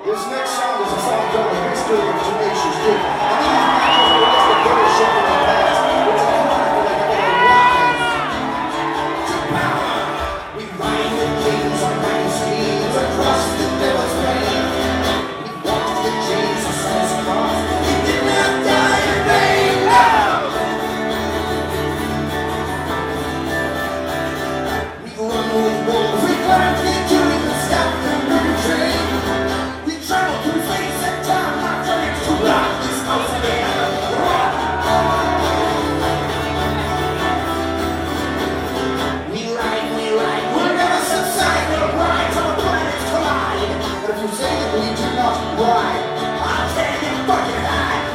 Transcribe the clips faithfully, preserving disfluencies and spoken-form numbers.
This next song is a song called The History of Tenacious D. And these matches were just a better show in the past. It's a chronicle that they were live. To power, we ride the kings on mighty steeds across the devil's reign. We walked the Jesus' cross. He did not die in vain. No! We run with wolves. We climbed victory and stopped the murder train. Travel through space and time, not turning to block this house again. We ride, we ride, we'll never subside. We'll ride till the planets collide. But if you say that we do not ride, I'll stand and fucking hide.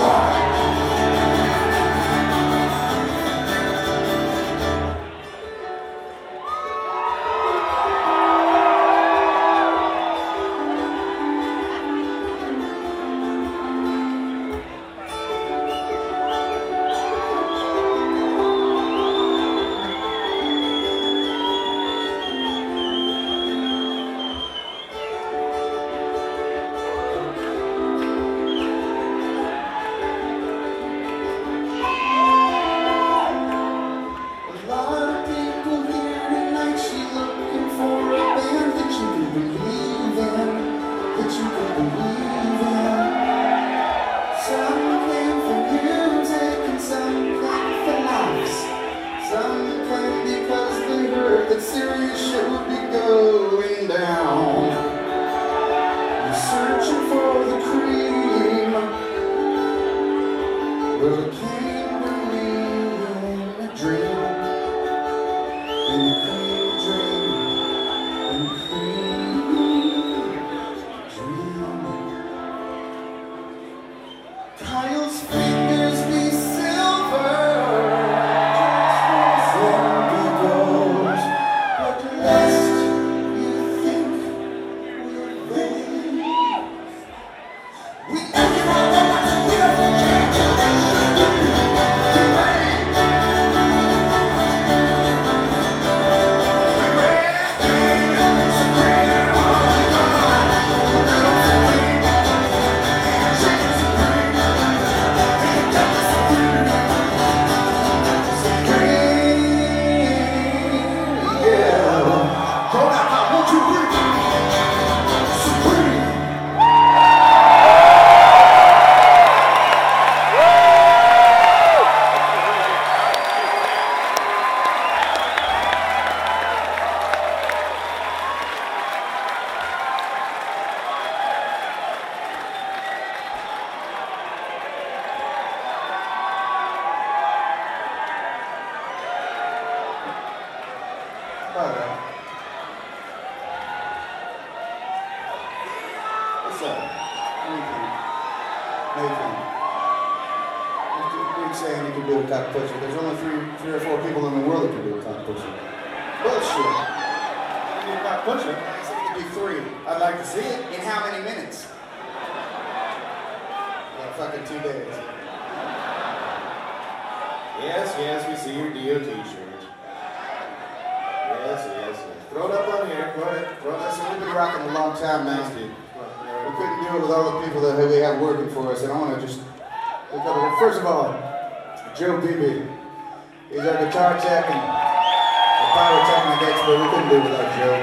First of all, Joe Beebe. He's our guitar tech and the pyrotechnic expert. We couldn't do it without Joe.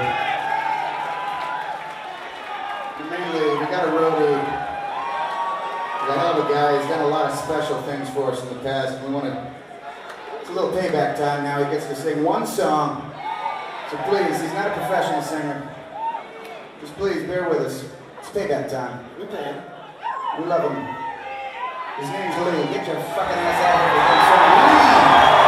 And mainly, we got a roadie. He's a hell of a guy. He's done a lot of special things for us in the past. We want to. It's a little payback time now. He gets to sing one song. So please, he's not a professional singer. Just please bear with us. It's payback time. We pay him. We love him. His name's Lee. Get your fucking ass out of here.